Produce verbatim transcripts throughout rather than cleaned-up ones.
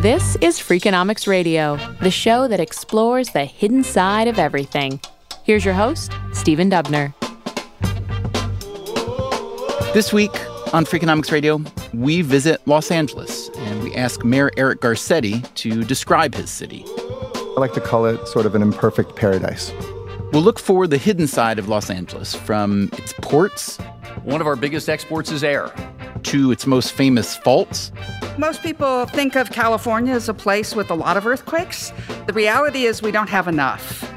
This is Freakonomics Radio, the show that explores the hidden side of everything. Here's your host, Stephen Dubner. This week on Freakonomics Radio, we visit Los Angeles, and we ask Mayor Eric Garcetti to describe his city. I like to call it sort of an imperfect paradise. We'll look for the hidden side of Los Angeles, from its ports. One of our biggest exports is air. To its most famous faults. Most people think of California as a place with a lot of earthquakes. The reality is we don't have enough.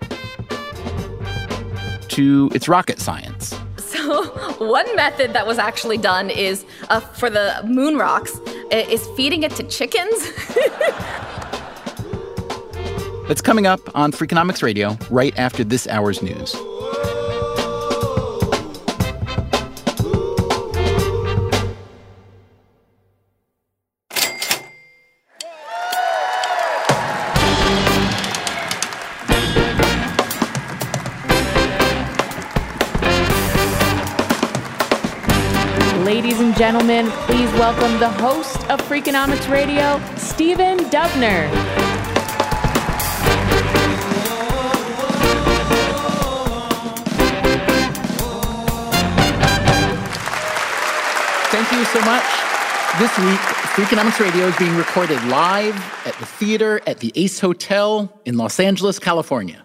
To its rocket science. So one method that was actually done is uh, for the moon rocks is feeding it to chickens. That's coming up on Freakonomics Radio right after this hour's news. Ladies and gentlemen, please welcome the host of Freakonomics Radio, Stephen Dubner. Thank you so much. This week, Freakonomics Radio is being recorded live at the theater at the Ace Hotel in Los Angeles, California.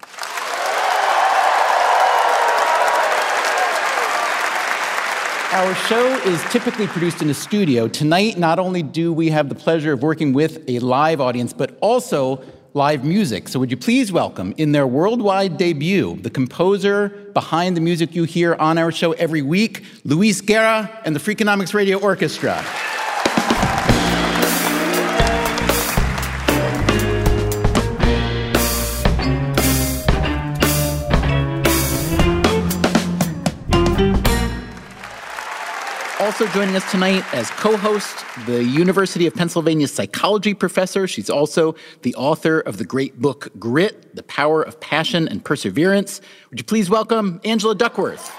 Our show is typically produced in a studio. Tonight, not only do we have the pleasure of working with a live audience, but also live music. So would you please welcome, in their worldwide debut, the composer behind the music you hear on our show every week, Luis Guerra and the Freakonomics Radio Orchestra. Also joining us tonight as co-host, the University of Pennsylvania psychology professor. She's also the author of the great book, Grit, The Power of Passion and Perseverance. Would you please welcome Angela Duckworth.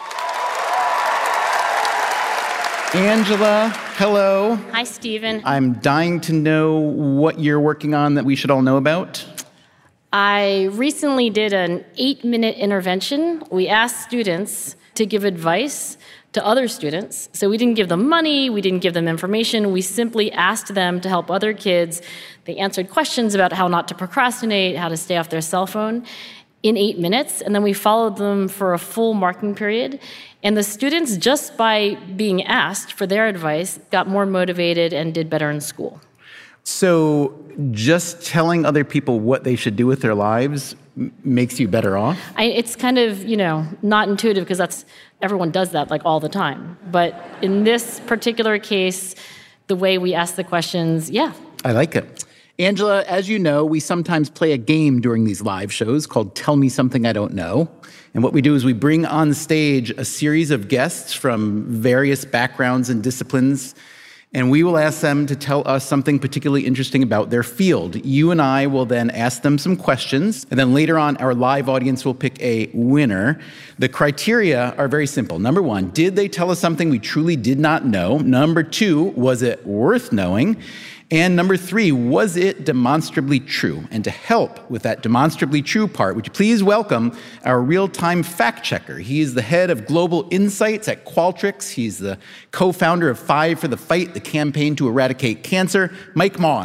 Angela, hello. Hi, Stephen. I'm dying to know what you're working on that we should all know about. I recently did an eight-minute intervention. We asked students to give advice to other students. So we didn't give them money, we didn't give them information, we simply asked them to help other kids. They answered questions about how not to procrastinate, how to stay off their cell phone in eight minutes, and then we followed them for a full marking period. And the students, just by being asked for their advice, got more motivated and did better in school. So just telling other people what they should do with their lives m- makes you better off? I, it's kind of, you know, not intuitive because that's everyone does that like all the time. But in this particular case, the way we ask the questions, yeah. I like it. Angela, as you know, we sometimes play a game during these live shows called Tell Me Something I Don't Know. And what we do is we bring on stage a series of guests from various backgrounds and disciplines, and we will ask them to tell us something particularly interesting about their field. You and I will then ask them some questions, and then later on, our live audience will pick a winner. The criteria are very simple. Number one, did they tell us something we truly did not know? Number two, was it worth knowing? And number three, was it demonstrably true? And to help with that demonstrably true part, would you please welcome our real-time fact checker. He is the head of global insights at Qualtrics. He's the co-founder of Five for the Fight, the campaign to eradicate cancer, Mike Maughan.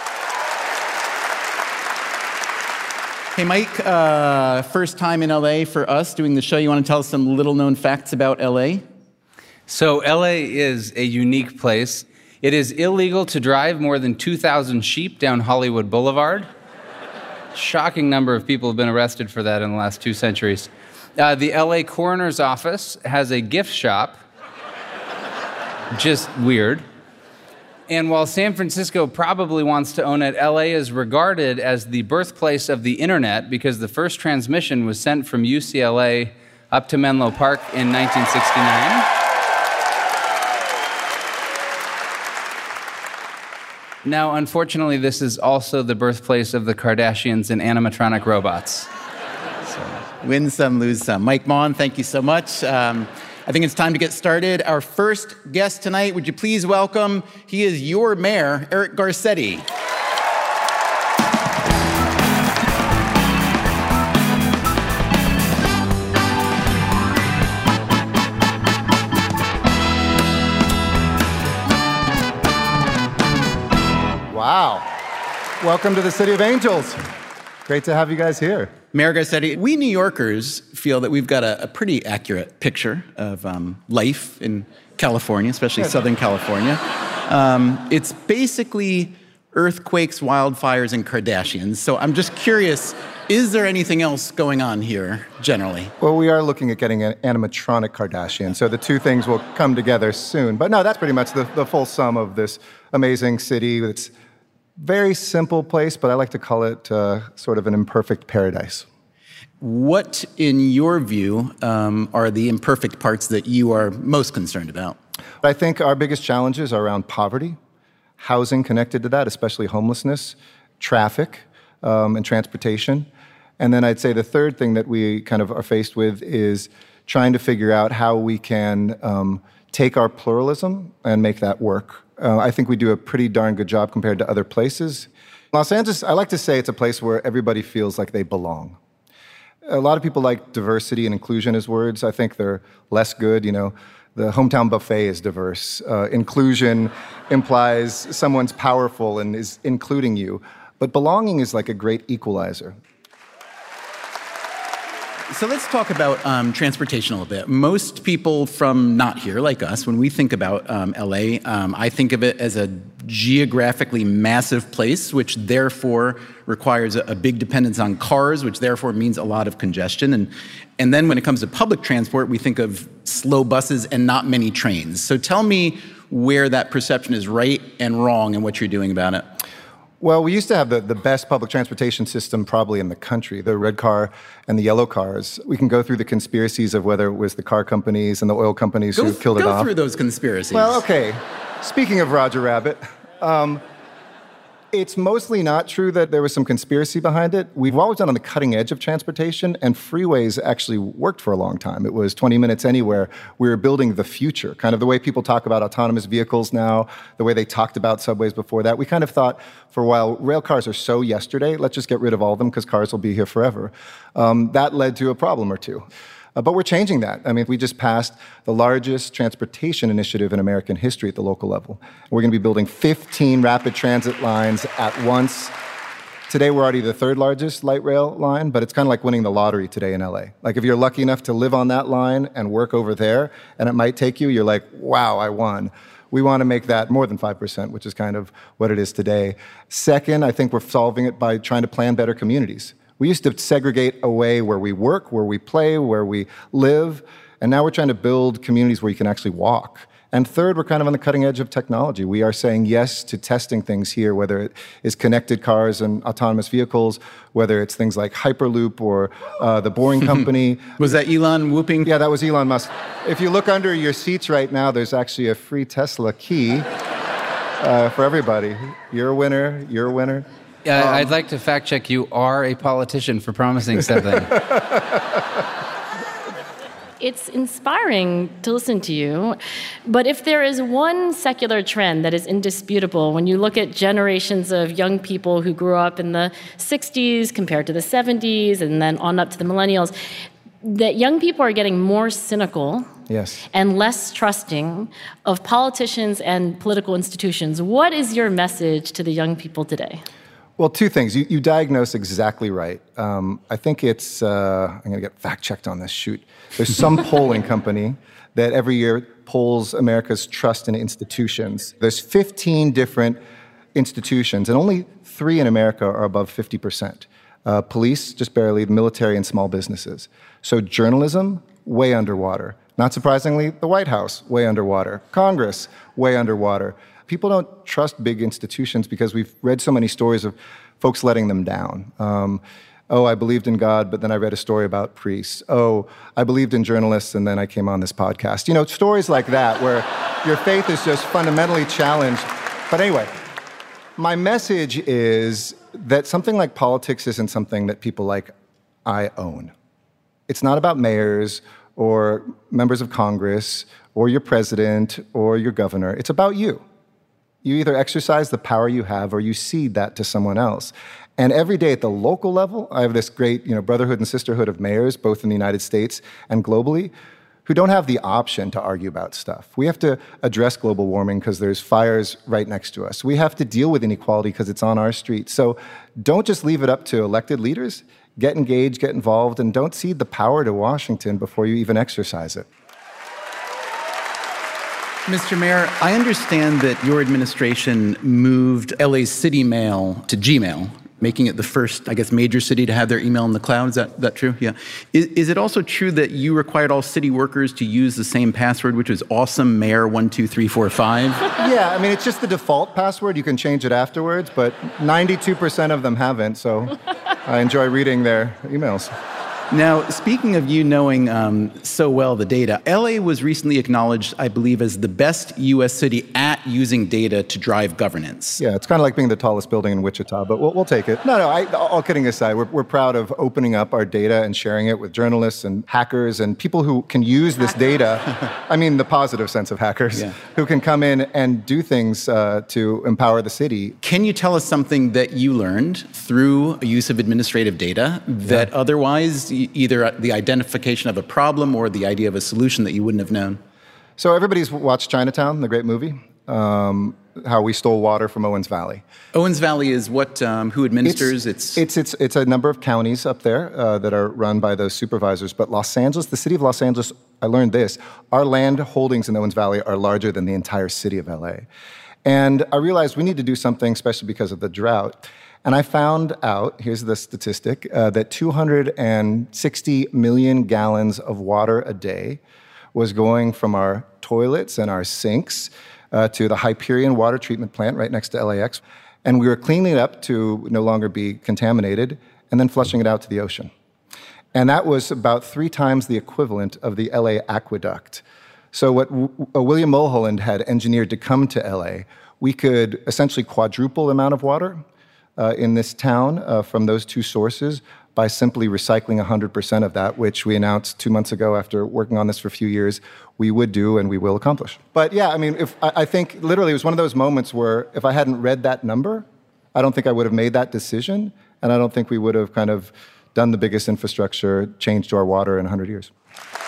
Hey, Mike, uh, first time in L A for us doing the show. You want to tell us some little-known facts about L A? So L A is a unique place. It is illegal to drive more than two thousand sheep down Hollywood Boulevard. Shocking number of people have been arrested for that in the last two centuries. Uh, the L A Coroner's Office has a gift shop. Just weird. And while San Francisco probably wants to own it, L A is regarded as the birthplace of the internet because the first transmission was sent from U C L A up to Menlo Park in nineteen sixty-nine. Now, unfortunately, this is also the birthplace of the Kardashians and animatronic robots. So, win some, lose some. Mike Maughan, thank you so much. Um, I think it's time to get started. Our first guest tonight, would you please welcome, he is your mayor, Eric Garcetti. Wow. Welcome to the City of Angels. Great to have you guys here. Mayor Garcetti, we New Yorkers feel that we've got a, a pretty accurate picture of um, life in California, especially Southern California. Um, it's basically earthquakes, wildfires, and Kardashians. So I'm just curious, is there anything else going on here, generally? Well, we are looking at getting an animatronic Kardashian, so the two things will come together soon. But no, that's pretty much the, the full sum of this amazing city. It's a very simple place, but I like to call it uh, sort of an imperfect paradise. What, in your view, um, are the imperfect parts that you are most concerned about? I think our biggest challenges are around poverty, housing connected to that, especially homelessness, traffic, um, and transportation. And then I'd say the third thing that we kind of are faced with is trying to figure out how we can um, take our pluralism and make that work. Uh, I think we do a pretty darn good job compared to other places. Los Angeles, I like to say it's a place where everybody feels like they belong. A lot of people like diversity and inclusion as words. I think they're less good, you know. The hometown buffet is diverse. Uh, inclusion implies someone's powerful and is including you. But belonging is like a great equalizer. So let's talk about um, transportation a little bit. Most people from not here, like us, when we think about um, L A, um, I think of it as a geographically massive place, which therefore requires a, a big dependence on cars, which therefore means a lot of congestion. And, and then when it comes to public transport, we think of slow buses and not many trains. So tell me where that perception is right and wrong and what you're doing about it. Well, we used to have the, the best public transportation system probably in the country, the red car and the yellow cars. We can go through the conspiracies of whether it was the car companies and the oil companies go, who killed it off. Go through those conspiracies. Well, okay. Speaking of Roger Rabbit, um, it's mostly not true that there was some conspiracy behind it. We've always been on the cutting edge of transportation, and freeways actually worked for a long time. It was twenty minutes anywhere. We were building the future, kind of the way people talk about autonomous vehicles now, the way they talked about subways before that. We kind of thought for a while, rail cars are so yesterday, let's just get rid of all of them because cars will be here forever. Um, that led to a problem or two. Uh, but we're changing that. I mean, we just passed the largest transportation initiative in American history at the local level. We're going to be building fifteen rapid transit lines at once. Today, we're already the third largest light rail line, but it's kind of like winning the lottery today in L A. Like, if you're lucky enough to live on that line and work over there, and it might take you, you're like, wow, I won. We want to make that more than five percent, which is kind of what it is today. Second, I think we're solving it by trying to plan better communities. We used to segregate away where we work, where we play, where we live, and now we're trying to build communities where you can actually walk. And third, we're kind of on the cutting edge of technology. We are saying yes to testing things here, whether it is connected cars and autonomous vehicles, whether it's things like Hyperloop or uh, the Boring Company. Was that Elon whooping? Yeah, that was Elon Musk. If you look under your seats right now, there's actually a free Tesla key uh, for everybody. You're a winner, you're a winner. Yeah, Um, I'd like to fact check. You are a politician for promising something. It's inspiring to listen to you, but if there is one secular trend that is indisputable, when you look at generations of young people who grew up in the sixties compared to the seventies and then on up to the millennials, that young people are getting more cynical yes. and less trusting of politicians and political institutions. What is your message to the young people today? Well, two things. You, you diagnose exactly right. Um, I think it's, uh, I'm going to get fact-checked on this, shoot. There's some polling company that every year polls America's trust in institutions. There's fifteen different institutions, and only three in America are above fifty percent. Uh, police, just barely, the military, and small businesses. So journalism, way underwater. Not surprisingly, the White House, way underwater. Congress, way underwater. People don't trust big institutions because we've read so many stories of folks letting them down. Um, oh, I believed in God, but then I read a story about priests. Oh, I believed in journalists, and then I came on this podcast. You know, stories like that where your faith is just fundamentally challenged. But anyway, my message is that something like politics isn't something that people like I own. It's not about mayors or members of Congress or your president or your governor. It's about you. You either exercise the power you have or you cede that to someone else. And every day at the local level, I have this great, you know, brotherhood and sisterhood of mayors, both in the United States and globally, who don't have the option to argue about stuff. We have to address global warming because there's fires right next to us. We have to deal with inequality because it's on our street. So don't just leave it up to elected leaders. Get engaged, get involved, and don't cede the power to Washington before you even exercise it. Mister Mayor, I understand that your administration moved L A's city mail to Gmail, making it the first, I guess, major city to have their email in the cloud. Is that, that true? Yeah. Is, is it also true that you required all city workers to use the same password, which was awesome mayor one two three four five? Yeah, I mean, it's just the default password. You can change it afterwards, but ninety-two percent of them haven't, so I enjoy reading their emails. Now, speaking of you knowing um, so well the data, L A was recently acknowledged, I believe, as the best U S city at using data to drive governance. Yeah, it's kind of like being the tallest building in Wichita, but we'll, we'll take it. No, no, I, all kidding aside, we're, we're proud of opening up our data and sharing it with journalists and hackers and people who can use this data, I mean the positive sense of hackers, yeah. who can come in and do things uh, to empower the city. Can you tell us something that you learned through a use of administrative data that yeah. otherwise either the identification of a problem or the idea of a solution that you wouldn't have known? So everybody's watched Chinatown, the great movie, um, how we stole water from Owens Valley. Owens Valley is what, um, who administers it's, it's... It's, it's, it's a number of counties up there uh, that are run by those supervisors, but Los Angeles, the city of Los Angeles, I learned this, our land holdings in Owens Valley are larger than the entire city of L A. And I realized we need to do something, especially because of the drought. And I found out, here's the statistic, uh, that two hundred sixty million gallons of water a day was going from our toilets and our sinks uh, to the Hyperion water treatment plant right next to L A X. And we were cleaning it up to no longer be contaminated and then flushing it out to the ocean. And that was about three times the equivalent of the L A aqueduct. So what w- William Mulholland had engineered to come to L A, we could essentially quadruple the amount of water Uh, in this town uh, from those two sources by simply recycling one hundred percent of that, which we announced two months ago after working on this for a few years, we would do and we will accomplish. But yeah, I mean, if I, I think literally it was one of those moments where if I hadn't read that number, I don't think I would have made that decision, and I don't think we would have kind of done the biggest infrastructure change to our water in one hundred years.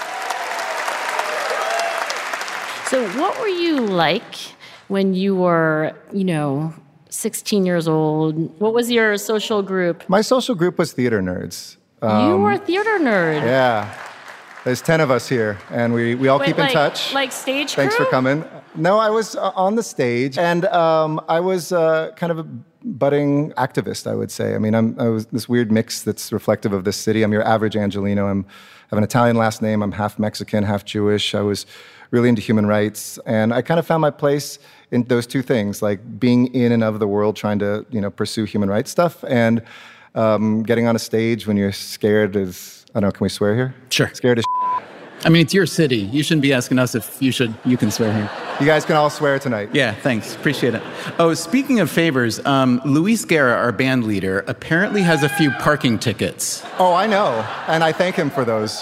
So what were you like when you were, you know, sixteen years old? What was your social group? My social group was theater nerds. Um, you were a theater nerd. Yeah. There's ten of us here, and we, we all Wait, keep like, in touch. Like stage Thanks crew? for coming. No, I was uh, on the stage, and um, I was uh, kind of a budding activist, I would say. I mean, I'm I was this weird mix that's reflective of this city. I'm your average Angelino. I'm, I have an Italian last name. I'm half Mexican, half Jewish. I was really into human rights, and I kind of found my place in those two things, like being in and of the world, trying to, you know, pursue human rights stuff, and um, getting on a stage when you're scared is, I don't know, can we swear here? Sure. Scared as I mean, it's your city. You shouldn't be asking us if you should, you can swear here. You guys can all swear tonight. Yeah, thanks. Appreciate it. Oh, speaking of favors, um, Luis Guerra, our band leader, apparently has a few parking tickets. Oh, I know, and I thank him for those.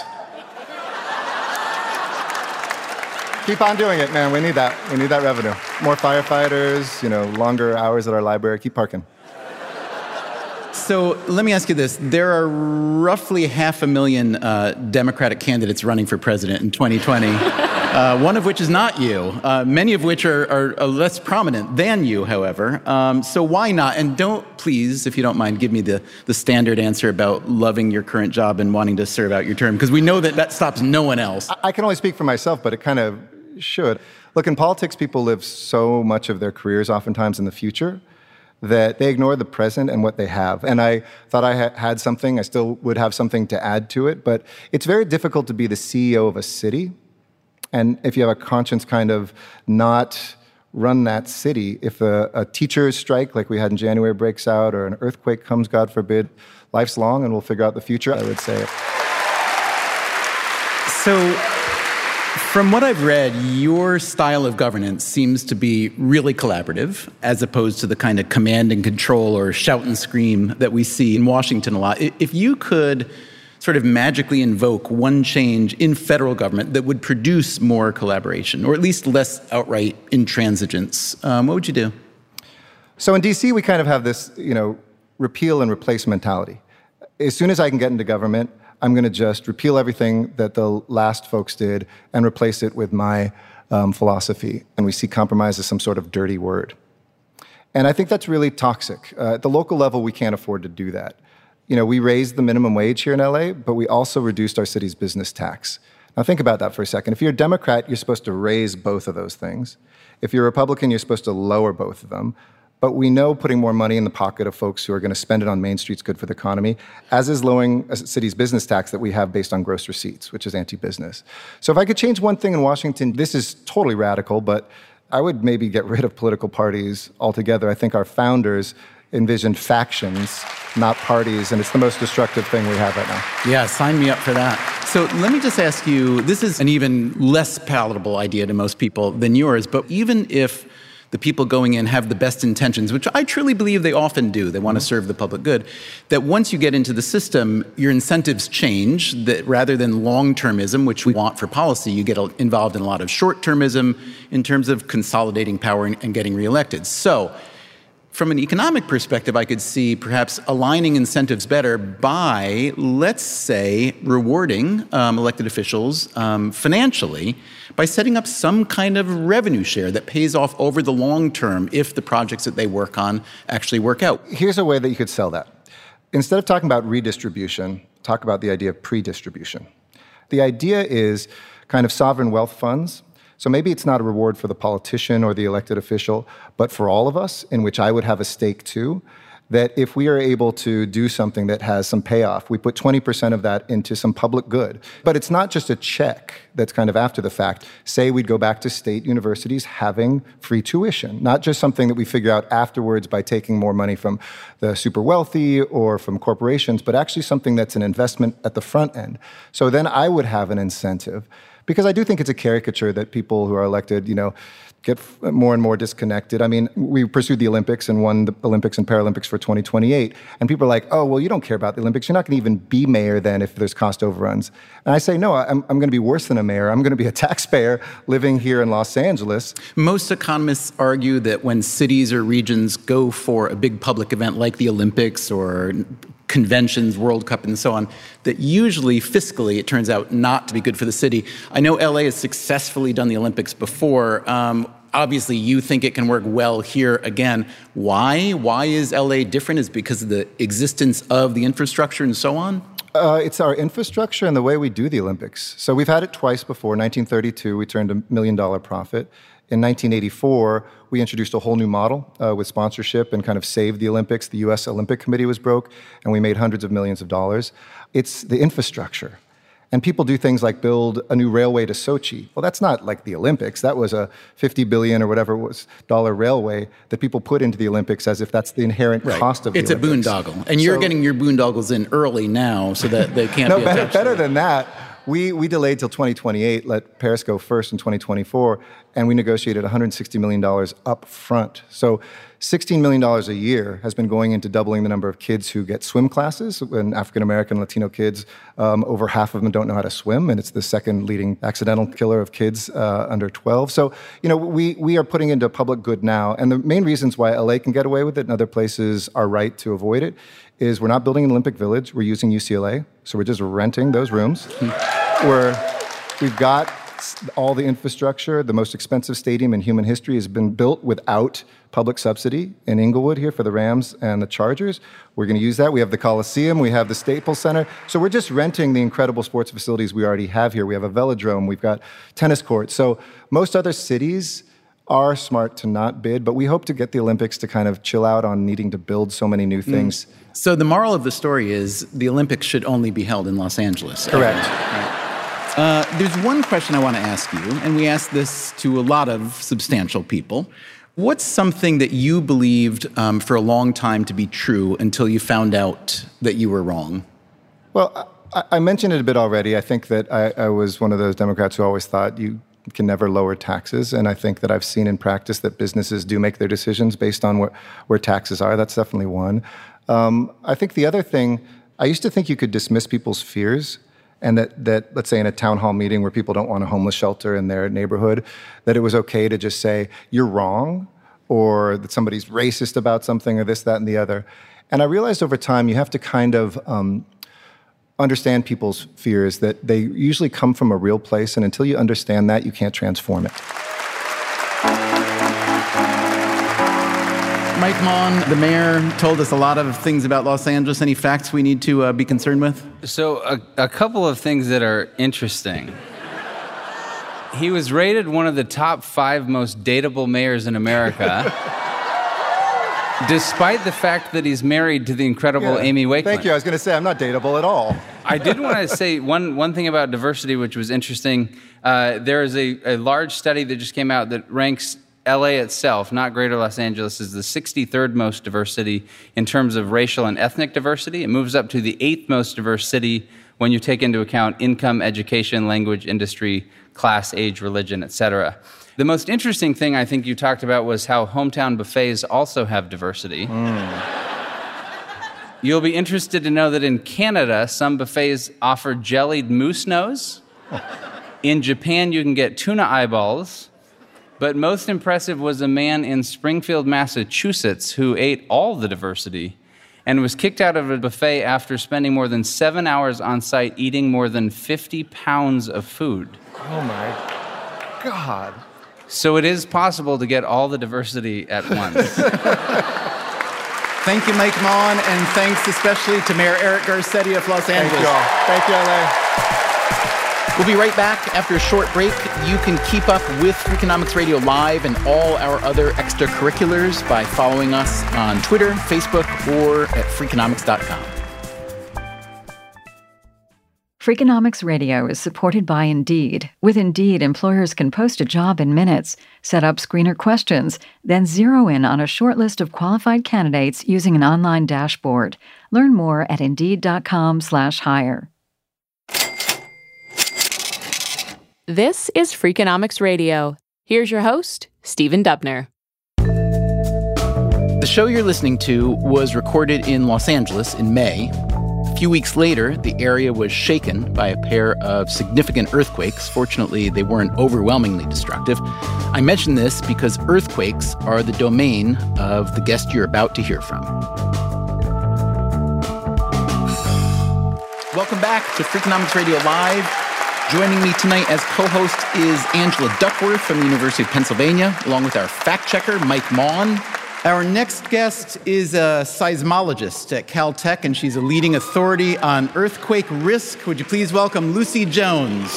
Keep on doing it, man. We need that. We need that revenue. More firefighters, you know, longer hours at our library. Keep parking. So let me ask you this. There are roughly half a million uh, Democratic candidates running for president in twenty twenty, uh, one of which is not you, uh, many of which are, are, are less prominent than you, however. Um, so why not? And don't, please, if you don't mind, give me the, the standard answer about loving your current job and wanting to serve out your term, because we know that that stops no one else. I, I can only speak for myself, but it kind of should. Look, in politics, people live so much of their careers oftentimes in the future that they ignore the present and what they have. And I thought I ha- had something, I still would have something to add to it, but it's very difficult to be the C E O of a city, and if you have a conscience, kind of not run that city. If a, a teacher's strike, like we had in January, breaks out, or an earthquake comes, God forbid, life's long and we'll figure out the future, I would say. So, from what I've read, your style of governance seems to be really collaborative, as opposed to the kind of command and control or shout and scream that we see in Washington a lot. If you could sort of magically invoke one change in federal government that would produce more collaboration, or at least less outright intransigence, um, what would you do? So in D C, we kind of have this, you know, repeal and replace mentality. As soon as I can get into government, I'm going to just repeal everything that the last folks did and replace it with my um, philosophy. And we see compromise as some sort of dirty word. And I think that's really toxic. Uh, at the local level, we can't afford to do that. You know, we raised the minimum wage here in L A, but we also reduced our city's business tax. Now think about that for a second. If you're a Democrat, you're supposed to raise both of those things. If you're a Republican, you're supposed to lower both of them. But we know putting more money in the pocket of folks who are going to spend it on Main Street's good for the economy, as is lowering a city's business tax that we have based on gross receipts, which is anti-business. So if I could change one thing in Washington, this is totally radical, but I would maybe get rid of political parties altogether. I think our founders envisioned factions, not parties, and it's the most destructive thing we have right now. Yeah, sign me up for that. So let me just ask you, this is an even less palatable idea to most people than yours, but even if the people going in have the best intentions, which I truly believe they often do, they want to serve the public good, that once you get into the system, your incentives change, that rather than long-termism, which we want for policy, you get involved in a lot of short-termism in terms of consolidating power and, and getting reelected. So from an economic perspective, I could see perhaps aligning incentives better by, let's say, rewarding um, elected officials um, financially by setting up some kind of revenue share that pays off over the long term if the projects that they work on actually work out. Here's a way that you could sell that. Instead of talking about redistribution, talk about the idea of pre-distribution. The idea is kind of sovereign wealth funds. So maybe it's not a reward for the politician or the elected official, but for all of us, in which I would have a stake too, that if we are able to do something that has some payoff, we put twenty percent of that into some public good. But it's not just a check that's kind of after the fact. Say we'd go back to state universities having free tuition, not just something that we figure out afterwards by taking more money from the super wealthy or from corporations, but actually something that's an investment at the front end. So then I would have an incentive. Because I do think it's a caricature that people who are elected, you know, get more and more disconnected. I mean, we pursued the Olympics and won the Olympics and Paralympics for twenty twenty-eight. And people are like, oh, well, you don't care about the Olympics. You're not going to even be mayor then if there's cost overruns. And I say, no, I'm, I'm going to be worse than a mayor. I'm going to be a taxpayer living here in Los Angeles. Most economists argue that when cities or regions go for a big public event like the Olympics or conventions, World Cup, and so on, that usually fiscally it turns out not to be good for the city. I know L A has successfully done the Olympics before. Um, obviously, you think it can work well here again. Why? Why is L A different? Is it because of the existence of the infrastructure and so on? Uh, it's our infrastructure and the way we do the Olympics. So we've had it twice before. In nineteen thirty-two, we turned a million dollar profit. In nineteen eighty-four, we introduced a whole new model uh, with sponsorship and kind of saved the Olympics. The U S Olympic Committee was broke, and we made hundreds of millions of dollars. It's the infrastructure. And people do things like build a new railway to Sochi. Well, that's not like the Olympics. That was a fifty billion dollars or whatever it was dollar railway that people put into the Olympics as if that's the inherent right. cost of the it's Olympics. It's a boondoggle. And so, you're getting your boondoggles in early now so that they can't no, be better, attached better to than that. We, we delayed till twenty twenty-eight, let Paris go first in twenty twenty-four, and we negotiated one hundred sixty million dollars up front. So sixteen million dollars a year has been going into doubling the number of kids who get swim classes. And African-American, Latino kids, um, over half of them don't know how to swim, and it's the second leading accidental killer of kids uh, under twelve. So, you know, we, we are putting into public good now, and the main reasons why L A can get away with it and other places are right to avoid it is we're not building an Olympic Village, we're using U C L A, so we're just renting those rooms. We're, we've got all the infrastructure. The most expensive stadium in human history has been built without public subsidy in Inglewood here for the Rams and the Chargers. We're going to use that. We have the Coliseum. We have the Staples Center. So we're just renting the incredible sports facilities we already have here. We have a velodrome. We've got tennis courts. So most other cities are smart to not bid, but we hope to get the Olympics to kind of chill out on needing to build so many new things. Mm. So the moral of the story is the Olympics should only be held in Los Angeles. Correct. Right. Uh, there's one question I want to ask you, and we ask this to a lot of substantial people. What's something that you believed um, for a long time to be true until you found out that you were wrong? Well, I, I mentioned it a bit already. I think that I, I was one of those Democrats who always thought you can never lower taxes, and I think that I've seen in practice that businesses do make their decisions based on where, where taxes are. That's definitely one. Um, I think the other thing, I used to think you could dismiss people's fears, and that, that, let's say in a town hall meeting where people don't want a homeless shelter in their neighborhood, that it was okay to just say, you're wrong, or that somebody's racist about something, or this, that, and the other. And I realized over time you have to kind of um, understand people's fears, that they usually come from a real place, and until you understand that, you can't transform it. Mike Maughan, the mayor, told us a lot of things about Los Angeles. Any facts we need to uh, be concerned with? So a, a couple of things that are interesting. He was rated one of the top five most dateable mayors in America, despite the fact that he's married to the incredible Yeah, Amy Wakeman. Thank you. I was going to say, I'm not dateable at all. I did want to say one, one thing about diversity, which was interesting. Uh, there is a, a large study that just came out that ranks L A itself, not Greater Los Angeles, is the sixty-third most diverse city in terms of racial and ethnic diversity. It moves up to the eighth most diverse city when you take into account income, education, language, industry, class, age, religion, et cetera. The most interesting thing I think you talked about was how hometown buffets also have diversity. Mm. You'll be interested to know that in Canada, some buffets offer jellied moose nose. In Japan, you can get tuna eyeballs. But most impressive was a man in Springfield, Massachusetts, who ate all the diversity and was kicked out of a buffet after spending more than seven hours on site eating more than fifty pounds of food. Oh, my God. So it is possible to get all the diversity at once. Thank you, Mike Maughan, and thanks especially to Mayor Eric Garcetti of Los Angeles. Thank you all. Thank you, L A. We'll be right back after a short break. You can keep up with Freakonomics Radio Live and all our other extracurriculars by following us on Twitter, Facebook, or at freakonomics dot com. Freakonomics Radio is supported by Indeed. With Indeed, employers can post a job in minutes, set up screener questions, then zero in on a short list of qualified candidates using an online dashboard. Learn more at Indeed.com slash hire. This is Freakonomics Radio. Here's your host, Stephen Dubner. The show you're listening to was recorded in Los Angeles in May. A few weeks later, the area was shaken by a pair of significant earthquakes. Fortunately, they weren't overwhelmingly destructive. I mention this because earthquakes are the domain of the guest you're about to hear from. Welcome back to Freakonomics Radio Live. Joining me tonight as co-host is Angela Duckworth from the University of Pennsylvania, along with our fact-checker, Mike Maughan. Our next guest is a seismologist at Caltech, and she's a leading authority on earthquake risk. Would you please welcome Lucy Jones?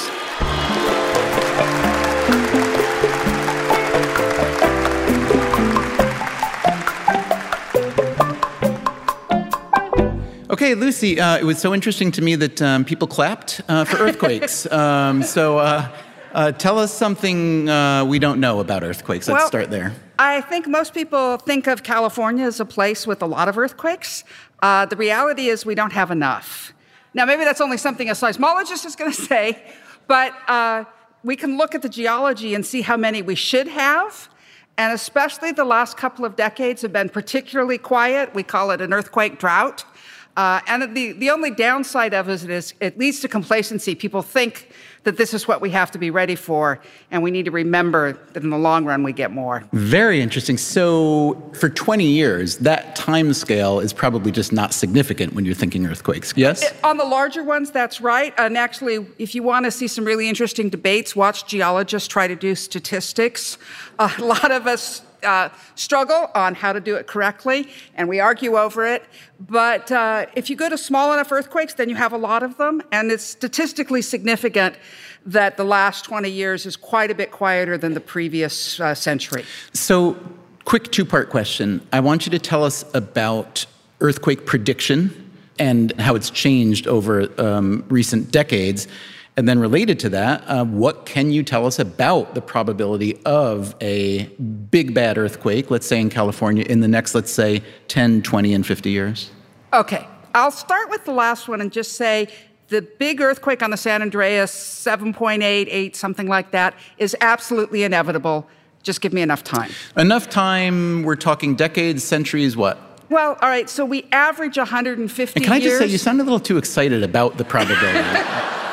Okay, Lucy, uh, it was so interesting to me that um, people clapped uh, for earthquakes. um, so uh, uh, tell us something uh, we don't know about earthquakes. Let's well, start there. I think most people think of California as a place with a lot of earthquakes. Uh, the reality is we don't have enough. Now, maybe that's only something a seismologist is going to say, but uh, we can look at the geology and see how many we should have. And especially the last couple of decades have been particularly quiet. We call it an earthquake drought. Uh, and the, the only downside of it is it leads to complacency. People think that this is what we have to be ready for, and we need to remember that in the long run we get more. Very interesting. So for twenty years, that time scale is probably just not significant when you're thinking earthquakes. Yes? It, on the larger ones, that's right. And actually, if you want to see some really interesting debates, watch geologists try to do statistics. Uh, a lot of us Uh, struggle on how to do it correctly, and we argue over it. But uh, if you go to small enough earthquakes, then you have a lot of them, and it's statistically significant that the last twenty years is quite a bit quieter than the previous uh, century. So, quick two-part question. I want you to tell us about earthquake prediction and how it's changed over um, recent decades. And then related to that, uh, what can you tell us about the probability of a big bad earthquake, let's say in California, in the next, let's say, ten, twenty, and fifty years? Okay, I'll start with the last one and just say the big earthquake on the San Andreas, seven point eight, eight, something like that, is absolutely inevitable. Just give me enough time. Enough time, we're talking decades, centuries, what? Well, all right, so we average one hundred fifty and can I just years. say, you sound a little too excited about the probability.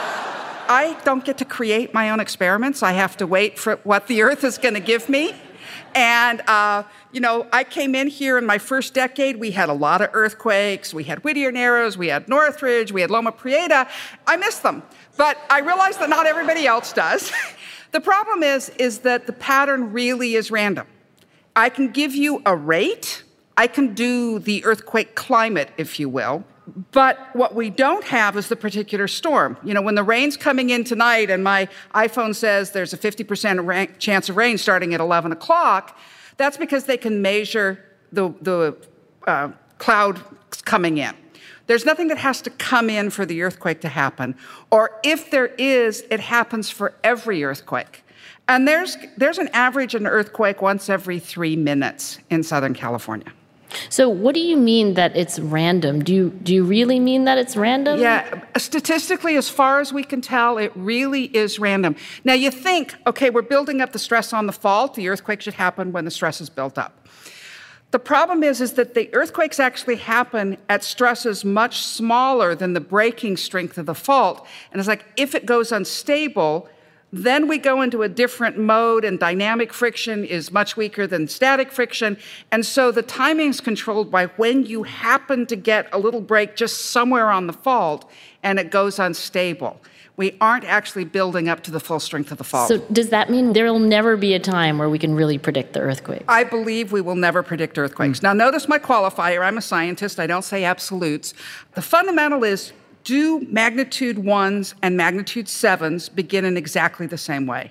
I don't get to create my own experiments. I have to wait for what the Earth is going to give me. And, uh, you know, I came in here in my first decade. We had a lot of earthquakes. We had Whittier Narrows. We had Northridge. We had Loma Prieta. I miss them. But I realize that not everybody else does. The problem is, is that the pattern really is random. I can give you a rate. I can do the earthquake climate, if you will. But what we don't have is the particular storm. You know, when the rain's coming in tonight and my iPhone says there's a fifty percent ra- chance of rain starting at eleven o'clock, that's because they can measure the, the uh, cloud coming in. There's nothing that has to come in for the earthquake to happen. Or if there is, it happens for every earthquake. And there's, there's an average of an earthquake once every three minutes in Southern California. So what do you mean that it's random? Do you do you really mean that it's random? Yeah, statistically, as far as we can tell, it really is random. Now, you think, okay, we're building up the stress on the fault. The earthquake should happen when the stress is built up. The problem is, is that the earthquakes actually happen at stresses much smaller than the breaking strength of the fault. And it's like, if it goes unstable, then we go into a different mode, and dynamic friction is much weaker than static friction. And so the timing is controlled by when you happen to get a little break just somewhere on the fault, and it goes unstable. We aren't actually building up to the full strength of the fault. So does that mean there will never be a time where we can really predict the earthquake? I believe we will never predict earthquakes. Mm. Now, notice my qualifier. I'm a scientist. I don't say absolutes. The fundamental is, do magnitude ones and magnitude sevens begin in exactly the same way?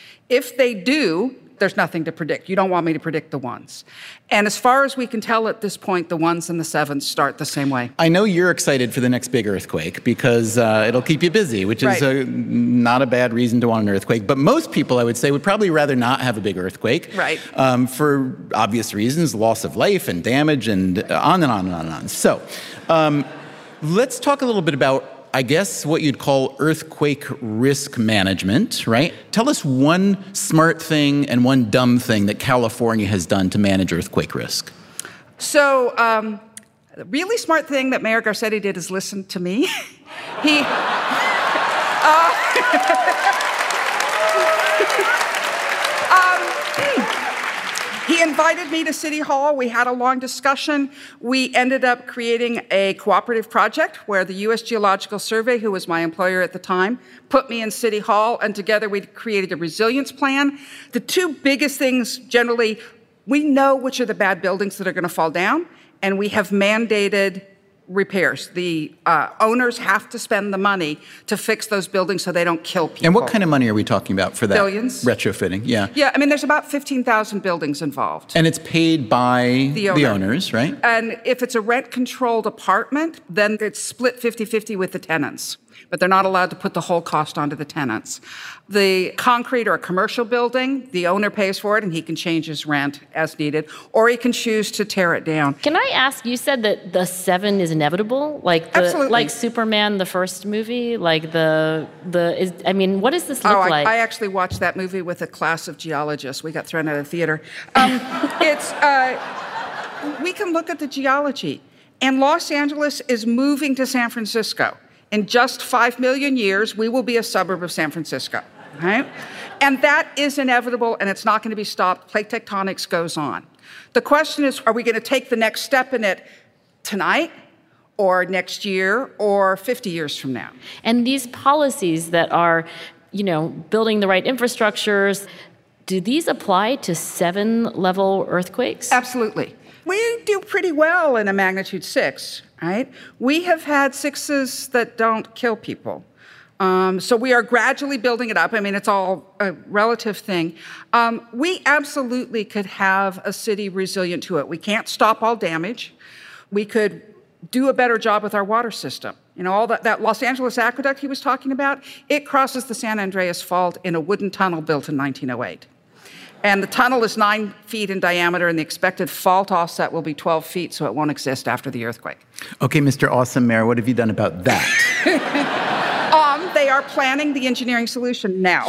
If they do, there's nothing to predict. You don't want me to predict the ones. And as far as we can tell at this point, the ones and the sevens start the same way. I know you're excited for the next big earthquake because uh, it'll keep you busy, which is right. a, not a bad reason to want an earthquake. But most people, I would say, would probably rather not have a big earthquake. Right. Um, for obvious reasons, loss of life and damage and on and on and on and on. So um, let's talk a little bit about, I guess, what you'd call earthquake risk management, right? Tell us one smart thing and one dumb thing that California has done to manage earthquake risk. So, um, the really smart thing that Mayor Garcetti did is listen to me. he... uh, He invited me to City Hall. We had a long discussion. We ended up creating a cooperative project where the U S Geological Survey, who was my employer at the time, put me in City Hall, and together we created a resilience plan. The two biggest things, generally, we know which are the bad buildings that are going to fall down, and we have mandated repairs. The uh, owners have to spend the money to fix those buildings so they don't kill people. And what kind of money are we talking about for that? Billions. Retrofitting, yeah. Yeah, I mean, there's about fifteen thousand buildings involved. And it's paid by the, owner. the owners, right? And if it's a rent-controlled apartment, then it's split fifty-fifty with the tenants. But they're not allowed to put the whole cost onto the tenants. The concrete or a commercial building, the owner pays for it and he can change his rent as needed, or he can choose to tear it down. Can I ask, you said that the seven is inevitable? Like the, Absolutely. Like Superman, the first movie? Like the, the is, I mean, what does this look oh, I, like? I actually watched that movie with a class of geologists. We got thrown out of the theater. Um, it's, uh, we can look at the geology. And Los Angeles is moving to San Francisco. In just five million years, we will be a suburb of San Francisco, right? And that is inevitable, and it's not going to be stopped. Plate tectonics goes on. The question is, are we going to take the next step in it tonight, or next year, or fifty years from now? And these policies that are, you know, building the right infrastructures, do these apply to seven-level earthquakes? Absolutely. We do pretty well in a magnitude six, right? We have had sixes that don't kill people. Um, so we are gradually building it up. I mean, it's all a relative thing. Um, we absolutely could have a city resilient to it. We can't stop all damage. We could do a better job with our water system. You know, all that, that Los Angeles aqueduct he was talking about, it crosses the San Andreas Fault in a wooden tunnel built in nineteen oh eight. And the tunnel is nine feet in diameter, and the expected fault offset will be twelve feet, so it won't exist after the earthquake. Okay, Mister Awesome Mayor, what have you done about that? um, they are planning the engineering solution now.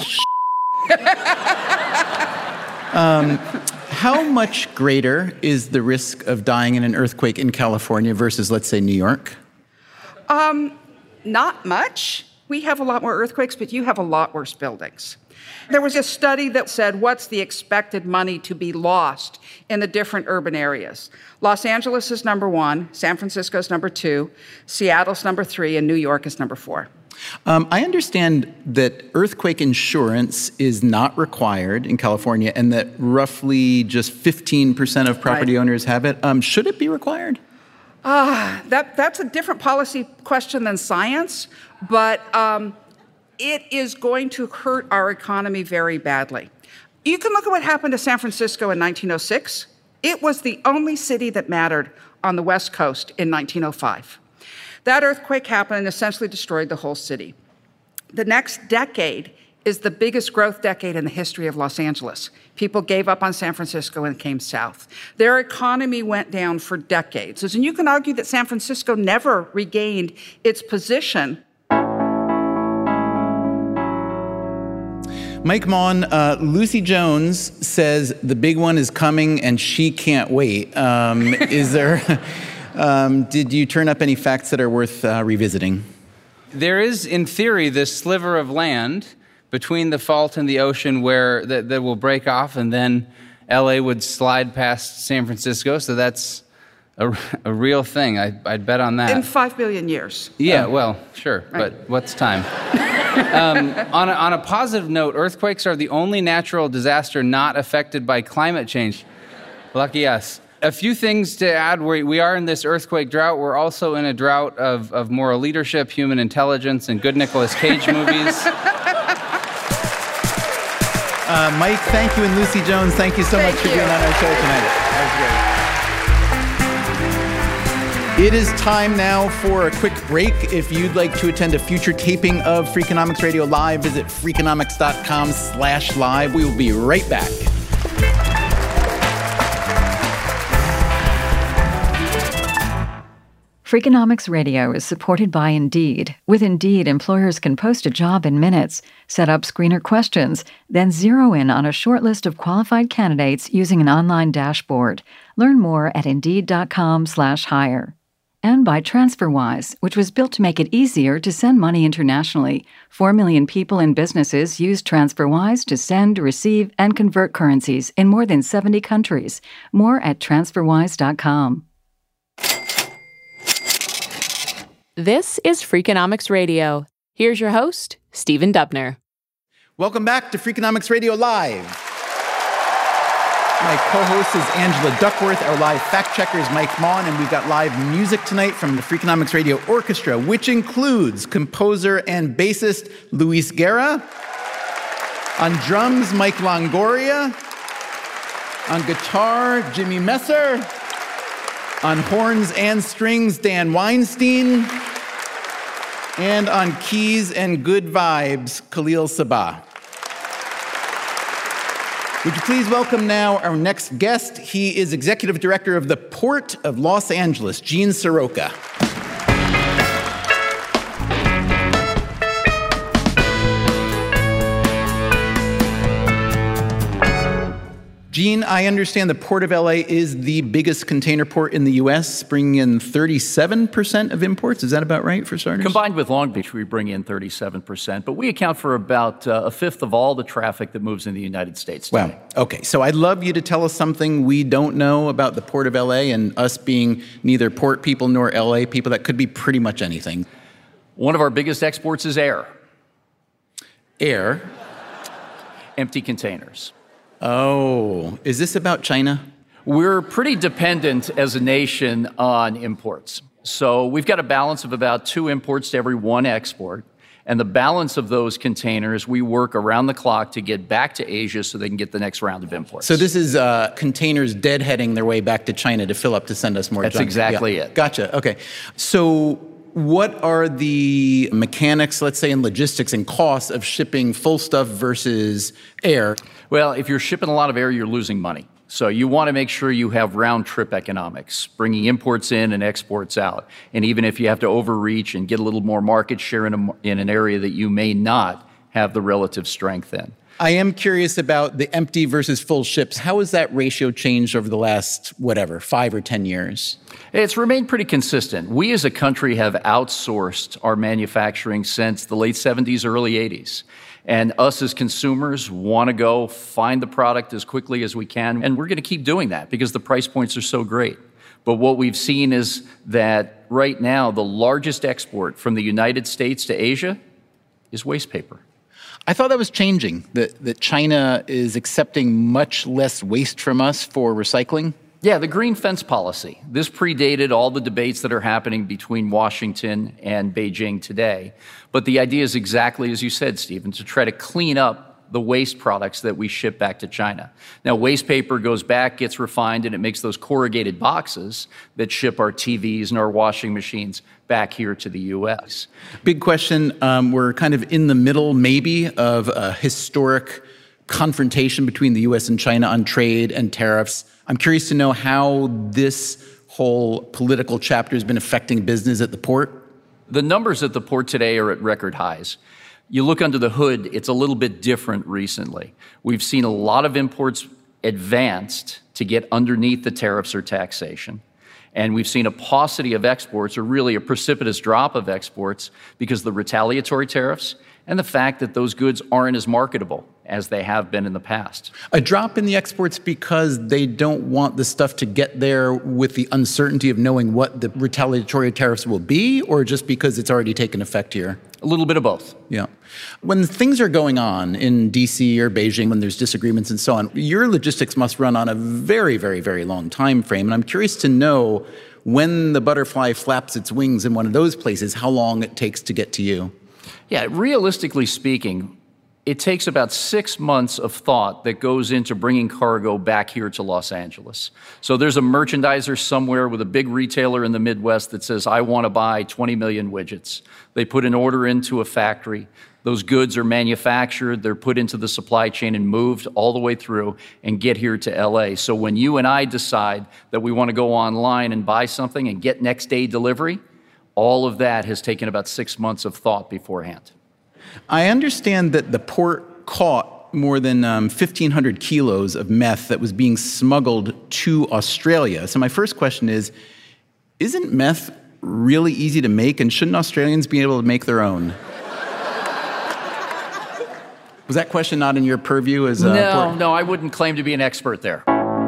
um, how much greater is the risk of dying in an earthquake in California versus, let's say, New York? Um, not much. We have a lot more earthquakes, but you have a lot worse buildings. There was a study that said, what's the expected money to be lost in the different urban areas? Los Angeles is number one, San Francisco is number two, Seattle's number three, and New York is number four. Um, I understand that earthquake insurance is not required in California and that roughly just fifteen percent of property right. owners have it. Um, should it be required? Ah, that, that's a different policy question than science, but um, it is going to hurt our economy very badly. You can look at what happened to San Francisco in nineteen oh six. It was the only city that mattered on the West Coast in nineteen oh five. That earthquake happened and essentially destroyed the whole city. The next decade is the biggest growth decade in the history of Los Angeles. People gave up on San Francisco and came south. Their economy went down for decades. And you can argue that San Francisco never regained its position. Mike Maughan, uh, Lucy Jones says the big one is coming and she can't wait. Um, is there... Um, did you turn up any facts that are worth uh, revisiting? There is, in theory, this sliver of land between the fault and the ocean where that, that will break off, and then L A would slide past San Francisco. So that's a, a real thing. I, I'd bet on that. In five billion years. Yeah, oh. well, sure, right. But what's time? um, on, a, on a positive note, earthquakes are the only natural disaster not affected by climate change. Lucky us. A few things to add. We, we are in this earthquake drought. We're also in a drought of, of moral leadership, human intelligence, and good Nicolas Cage movies. Uh, Mike, thank you, and Lucy Jones, thank you so thank much for you. being on our show tonight. That was great. It is time now for a quick break. If you'd like to attend a future taping of Freakonomics Radio Live, visit freakonomics.com slash live. We will be right back. Freakonomics Radio is supported by Indeed. With Indeed, employers can post a job in minutes, set up screener questions, then zero in on a short list of qualified candidates using an online dashboard. Learn more at Indeed.com slash hire. And by TransferWise, which was built to make it easier to send money internationally. Four million people and businesses use TransferWise to send, receive, and convert currencies in more than seventy countries. More at transferwise dot com. This is Freakonomics Radio. Here's your host, Stephen Dubner. Welcome back to Freakonomics Radio Live. My co-host is Angela Duckworth. Our live fact-checker is Mike Maughan, and we've got live music tonight from the Freakonomics Radio Orchestra, which includes composer and bassist Luis Guerra, on drums, Mike Longoria, on guitar, Jimmy Messer, on horns and strings, Dan Weinstein, and on keys and good vibes, Khalil Sabah. Would you please welcome now our next guest? He is Executive Director of the Port of Los Angeles, Gene Soroka. Gene, I understand the Port of L A is the biggest container port in the U S, bringing in thirty-seven percent of imports. Is that about right, for starters? Combined with Long Beach, we bring in thirty-seven percent, but we account for about uh, a fifth of all the traffic that moves in the United States today. Wow. Okay, so I'd love you to tell us something we don't know about the Port of L A, and us being neither port people nor L A people. That could be pretty much anything. One of our biggest exports is air. Air? Empty containers. Oh, is this about China? We're pretty dependent as a nation on imports. So we've got a balance of about two imports to every one export. And the balance of those containers, we work around the clock to get back to Asia so they can get the next round of imports. So this is uh, containers deadheading their way back to China to fill up to send us more That's junk. exactly yeah. it. Gotcha. Okay. So what are the mechanics, let's say, in logistics and costs of shipping full stuff versus air? Well, if you're shipping a lot of air, you're losing money. So you want to make sure you have round-trip economics, bringing imports in and exports out. And even if you have to overreach and get a little more market share in, a, in an area that you may not have the relative strength in. I am curious about the empty versus full ships. How has that ratio changed over the last, whatever, five or ten years? It's remained pretty consistent. We as a country have outsourced our manufacturing since the late seventies, early eighties. And us as consumers want to go find the product as quickly as we can, and we're going to keep doing that because the price points are so great. But what we've seen is that right now, the largest export from the United States to Asia is waste paper. I thought that was changing, that, that China is accepting much less waste from us for recycling. Yeah, the green fence policy. This predated all the debates that are happening between Washington and Beijing today. But the idea is exactly as you said, Stephen, to try to clean up the waste products that we ship back to China. Now, waste paper goes back, gets refined, and it makes those corrugated boxes that ship our T Vs and our washing machines back here to the U S. Big question. Um, we're kind of in the middle, maybe, of a historic confrontation between the U S and China on trade and tariffs. I'm curious to know how this whole political chapter has been affecting business at the port. The numbers at the port today are at record highs. You look under the hood, it's a little bit different recently. We've seen a lot of imports advanced to get underneath the tariffs or taxation. And we've seen a paucity of exports, or really a precipitous drop of exports, because of the retaliatory tariffs and the fact that those goods aren't as marketable as they have been in the past. A drop in the exports because they don't want the stuff to get there with the uncertainty of knowing what the retaliatory tariffs will be, or just because it's already taken effect here? A little bit of both. Yeah. When things are going on in D C or Beijing, when there's disagreements and so on, your logistics must run on a very, very, very long time frame. And I'm curious to know, when the butterfly flaps its wings in one of those places, how long it takes to get to you. Yeah, realistically speaking, it takes about six months of thought that goes into bringing cargo back here to Los Angeles. So there's a merchandiser somewhere with a big retailer in the Midwest that says, I want to buy twenty million widgets. They put an order into a factory. Those goods are manufactured, they're put into the supply chain and moved all the way through and get here to L A. So when you and I decide that we want to go online and buy something and get next day delivery, all of that has taken about six months of thought beforehand. I understand that the port caught more than um, fifteen hundred kilos of meth that was being smuggled to Australia. So my first question is, isn't meth really easy to make, and shouldn't Australians be able to make their own? Was that question not in your purview as a No, port? no, I wouldn't claim to be an expert there.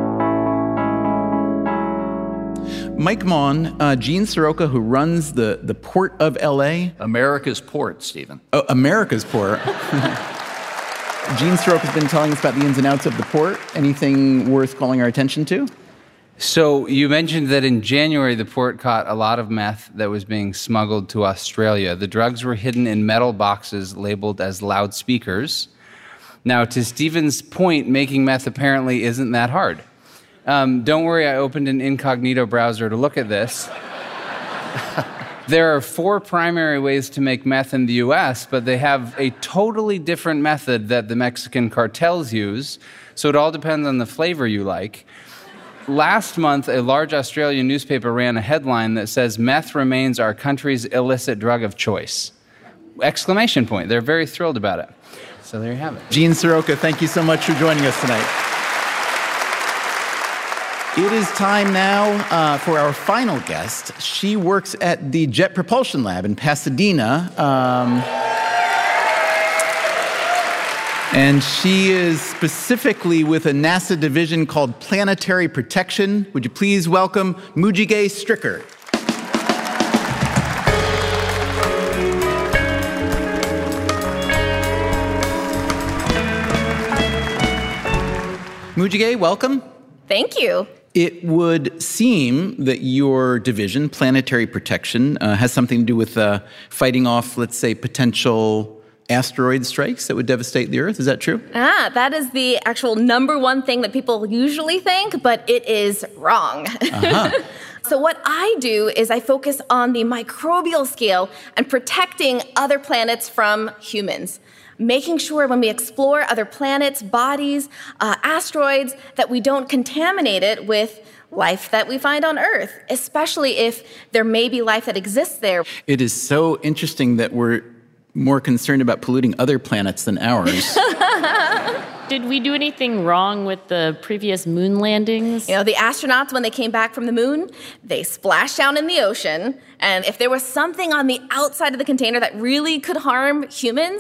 Mike Maughan, uh, Gene Soroka, who runs the, the Port of L A. America's port, Stephen. Oh, America's port. Gene Soroka's been telling us about the ins and outs of the port. Anything worth calling our attention to? So you mentioned that in January, the port caught a lot of meth that was being smuggled to Australia. The drugs were hidden in metal boxes labeled as loudspeakers. Now, to Stephen's point, making meth apparently isn't that hard. Um, don't worry, I opened an incognito browser to look at this. There are four primary ways to make meth in the U S, but they have a totally different method that the Mexican cartels use, so it all depends on the flavor you like. Last month, a large Australian newspaper ran a headline that says, "Meth remains our country's illicit drug of choice." Exclamation point. They're very thrilled about it. So there you have it. Gene Soroka, thank you so much for joining us tonight. It is time now uh, for our final guest. She works at the Jet Propulsion Lab in Pasadena. Um, and she is specifically with a NASA division called Planetary Protection. Would you please welcome Mujige Stricker. Mujige, welcome. Thank you. It would seem that your division, Planetary Protection, uh, has something to do with uh, fighting off, let's say, potential asteroid strikes that would devastate the Earth. Is that true? Ah, that is the actual number one thing that people usually think, but it is wrong. Uh-huh. So what I do is I focus on the microbial scale and protecting other planets from humans. Making sure when we explore other planets, bodies, uh, asteroids, that we don't contaminate it with life that we find on Earth, especially if there may be life that exists there. It is so interesting that we're more concerned about polluting other planets than ours. Did we do anything wrong with the previous moon landings? You know, the astronauts, when they came back from the moon, they splashed down in the ocean, and if there was something on the outside of the container that really could harm humans,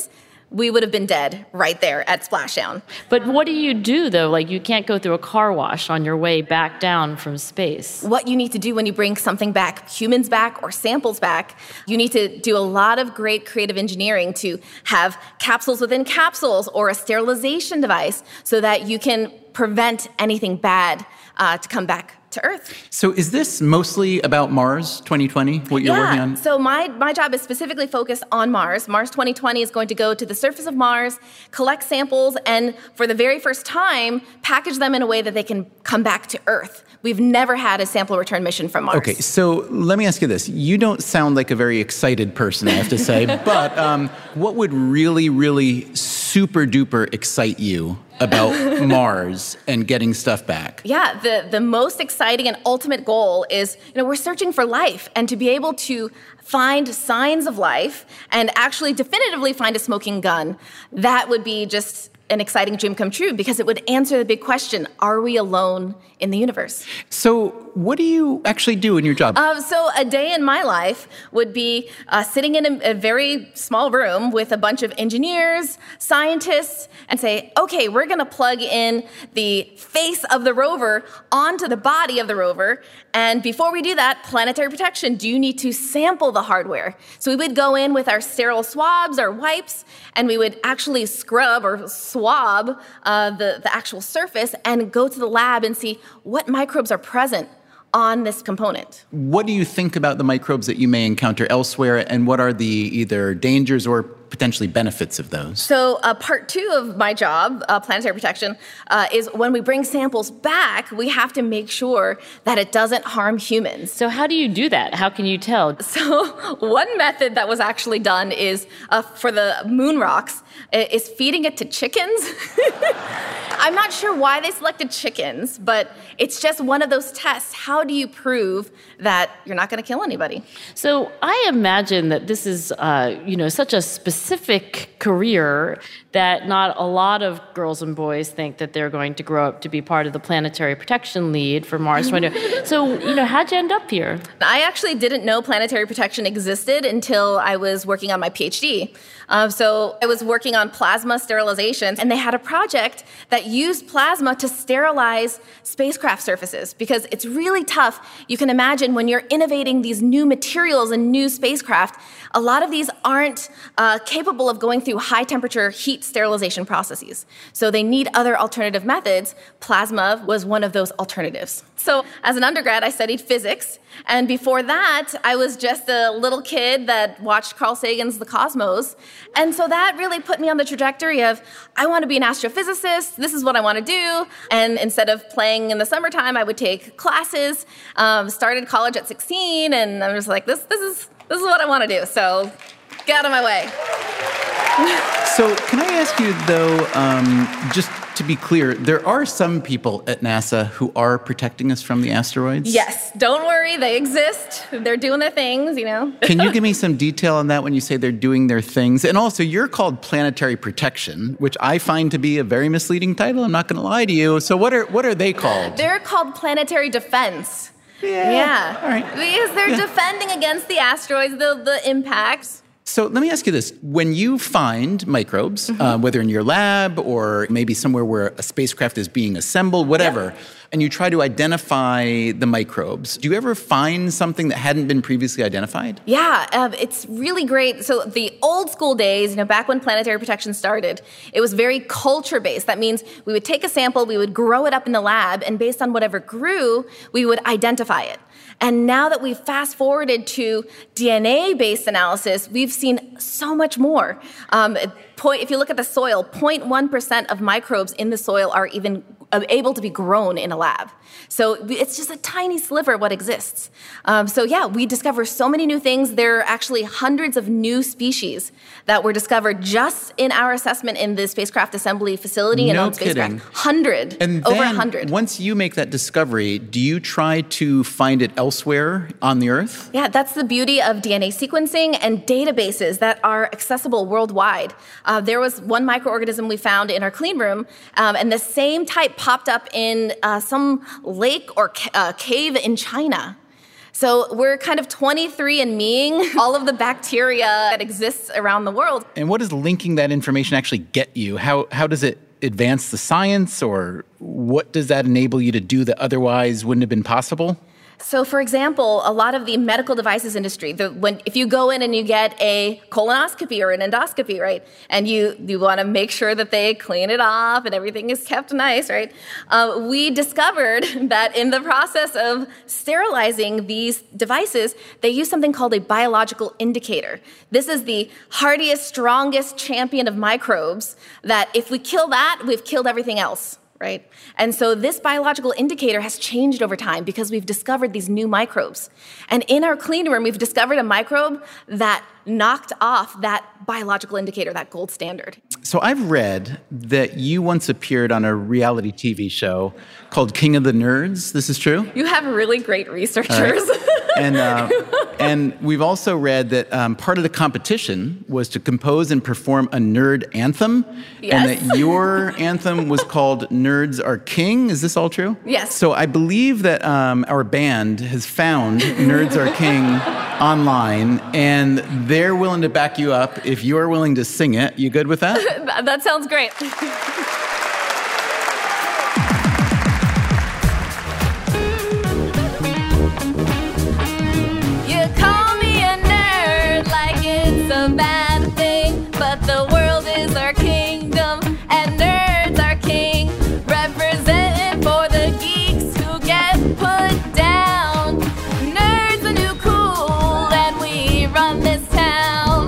we would have been dead right there at splashdown. But what do you do, though? Like, you can't go through a car wash on your way back down from space. What you need to do when you bring something back, humans back or samples back, you need to do a lot of great creative engineering to have capsules within capsules or a sterilization device so that you can prevent anything bad uh, to come back to Earth. So is this mostly about Mars twenty twenty, what you're yeah. working on? So my, my job is specifically focused on Mars. Mars twenty twenty is going to go to the surface of Mars, collect samples, and for the very first time, package them in a way that they can come back to Earth. We've never had a sample return mission from Mars. Okay, so let me ask you this. You don't sound like a very excited person, I have to say, but um, what would really, really super duper excite you about Mars and getting stuff back? Yeah, the, the most exciting and ultimate goal is, you know, we're searching for life, and to be able to find signs of life and actually definitively find a smoking gun, that would be just an exciting dream come true because it would answer the big question, are we alone in the universe? So what do you actually do in your job? Uh, so a day in my life would be uh, sitting in a, a very small room with a bunch of engineers, scientists, and say, okay, we're going to plug in the face of the rover onto the body of the rover. And before we do that, planetary protection, do you need to sample the hardware? So we would go in with our sterile swabs or wipes, and we would actually scrub or swab uh, the, the actual surface and go to the lab and see what microbes are present on this component. What do you think about the microbes that you may encounter elsewhere, and what are the either dangers or potentially benefits of those? So uh, part two of my job, uh, planetary protection, uh, is when we bring samples back, we have to make sure that it doesn't harm humans. So how do you do that? How can you tell? So one method that was actually done is uh, for the moon rocks, is feeding it to chickens. I'm not sure why they selected chickens, but it's just one of those tests. How do you prove that you're not going to kill anybody? So I imagine that this is, uh, you know, such a specific career that not a lot of girls and boys think that they're going to grow up to be part of the planetary protection lead for Mars twenty. So, you know, how'd you end up here? I actually didn't know planetary protection existed until I was working on my PhD. Uh, so I was working on plasma sterilization, and they had a project that used plasma to sterilize spacecraft surfaces because it's really tough. You can imagine when you're innovating these new materials and new spacecraft, a lot of these aren't uh, capable of going through high temperature heat sterilization processes. So they need other alternative methods. Plasma was one of those alternatives. So as an undergrad, I studied physics. And before that, I was just a little kid that watched Carl Sagan's The Cosmos. And so that really put me on the trajectory of, I want to be an astrophysicist. This is what I want to do. And instead of playing in the summertime, I would take classes. Um, started college at sixteen, and I was like, this, this is this is what I want to do. So get out of my way. So can I ask you, though, um, just to be clear, there are some people at NASA who are protecting us from the asteroids? Yes. Don't worry. They exist. They're doing their things, you know. Can you give me some detail on that when you say they're doing their things? And also, you're called Planetary Protection, which I find to be a very misleading title. I'm not going to lie to you. So what are what are they called? They're called Planetary Defense. Yeah. Yeah. All right. Because they're Yeah. defending against the asteroids, the, the impacts. So let me ask you this. When you find microbes, mm-hmm. uh, whether in your lab or maybe somewhere where a spacecraft is being assembled, whatever, yep. and you try to identify the microbes, do you ever find something that hadn't been previously identified? Yeah, uh, it's really great. So the old school days, you know, back when planetary protection started, it was very culture-based. That means we would take a sample, we would grow it up in the lab, and based on whatever grew, we would identify it. And now that we've fast forwarded to D N A-based analysis, we've seen so much more. Um, point, if you look at the soil, zero point one percent of microbes in the soil are even able to be grown in a lab. So it's just a tiny sliver of what exists. Um, so yeah, we discover so many new things. There are actually hundreds of new species that were discovered just in our assessment in the spacecraft assembly facility and no on spacecraft. Kidding. Hundred, and over a then, hundred. Once you make that discovery, do you try to find it elsewhere on the Earth? Yeah, that's the beauty of D N A sequencing and databases that are accessible worldwide. Uh, there was one microorganism we found in our clean room, um, and the same type popped up in uh, some lake or ca- uh, cave in China. So we're kind of twenty-three and meing all of the bacteria that exists around the world. And what does linking that information actually get you? How how does it advance the science, or what does that enable you to do that otherwise wouldn't have been possible? So, for example, a lot of the medical devices industry, the, when if you go in and you get a colonoscopy or an endoscopy, right, and you, you want to make sure that they clean it off and everything is kept nice, right, uh, we discovered that in the process of sterilizing these devices, they use something called a biological indicator. This is the hardiest, strongest champion of microbes that if we kill that, we've killed everything else. Right? And so this biological indicator has changed over time because we've discovered these new microbes. And in our clean room, we've discovered a microbe that knocked off that biological indicator, that gold standard. So I've read that you once appeared on a reality T V show called King of the Nerds. This is true? You have really great researchers. Right. And, uh, and we've also read that um, part of the competition was to compose and perform a nerd anthem. Yes. And that your anthem was called Nerds Are King. Is this all true? Yes. So I believe that um, our band has found Nerds Are King online, and they're willing to back you up if you're willing to sing it. You good with that? That sounds great. A bad thing, but the world is our kingdom, and nerds are king, representing for the geeks who get put down. Nerds are new cool, and we run this town.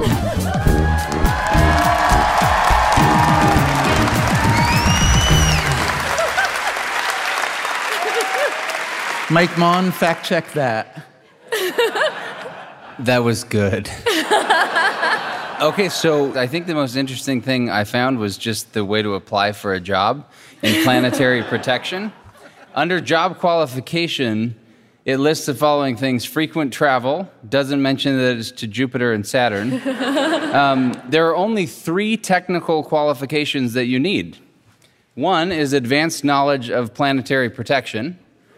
Mike Mon, fact check that. That was good. Okay, so I think the most interesting thing I found was just the way to apply for a job in planetary protection. Under job qualification, it lists the following things: frequent travel, doesn't mention that it's to Jupiter and Saturn. Um, there are only three technical qualifications that you need. One is advanced knowledge of planetary protection.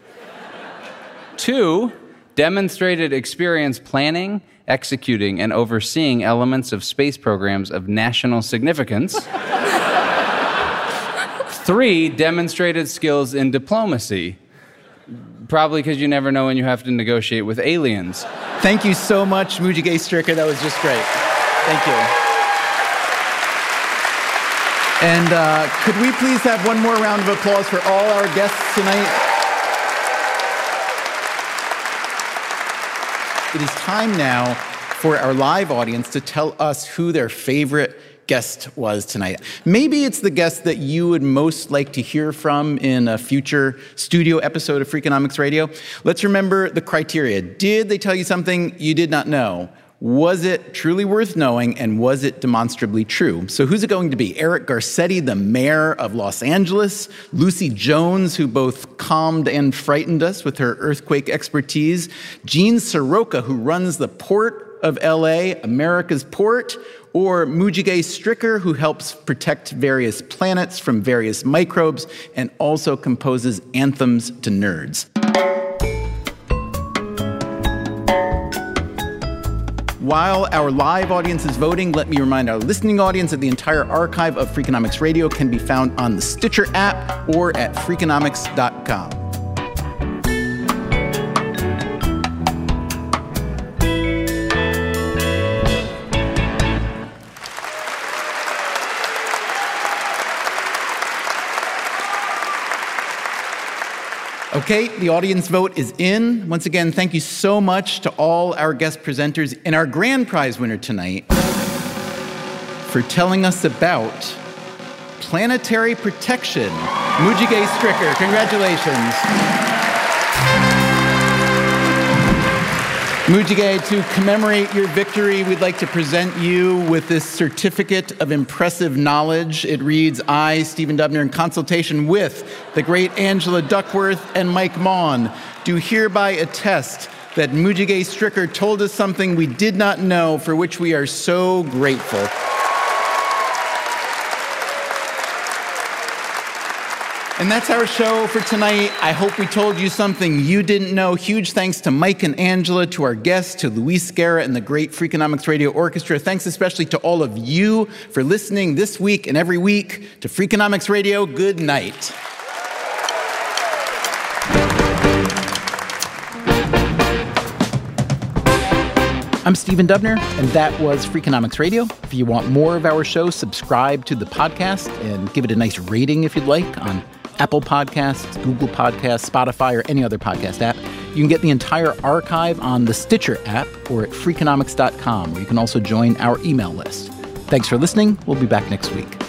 Two, demonstrated experience planning, executing, and overseeing elements of space programs of national significance. Three, demonstrated skills in diplomacy. Probably because you never know when you have to negotiate with aliens. Thank you so much, Mujige Stricker. That was just great. Thank you. And uh, could we please have one more round of applause for all our guests tonight? It is time now for our live audience to tell us who their favorite guest was tonight. Maybe it's the guest that you would most like to hear from in a future studio episode of Freakonomics Radio. Let's remember the criteria. Did they tell you something you did not know? Was it truly worth knowing, and was it demonstrably true? So who's it going to be? Eric Garcetti, the mayor of Los Angeles, Lucy Jones, who both calmed and frightened us with her earthquake expertise, Gene Soroka, who runs the Port of L A, America's port, or Mujige Stricker, who helps protect various planets from various microbes and also composes anthems to nerds. While our live audience is voting, let me remind our listening audience that the entire archive of Freakonomics Radio can be found on the Stitcher app or at freakonomics dot com. Okay, the audience vote is in. Once again, thank you so much to all our guest presenters and our grand prize winner tonight for telling us about planetary protection. Mujige Stricker, congratulations. Mujige, to commemorate your victory, we'd like to present you with this certificate of impressive knowledge. It reads, I, Stephen Dubner, in consultation with the great Angela Duckworth and Mike Mon, do hereby attest that Mujige Stricker told us something we did not know, for which we are so grateful. And that's our show for tonight. I hope we told you something you didn't know. Huge thanks to Mike and Angela, to our guests, to Luis Guerra and the great Freakonomics Radio Orchestra. Thanks especially to all of you for listening this week and every week to Freakonomics Radio. Good night. I'm Stephen Dubner, and that was Freakonomics Radio. If you want more of our show, subscribe to the podcast and give it a nice rating if you'd like on Apple Podcasts, Google Podcasts, Spotify, or any other podcast app. You can get the entire archive on the Stitcher app or at Freakonomics dot com, where you can also join our email list. Thanks for listening. We'll be back next week.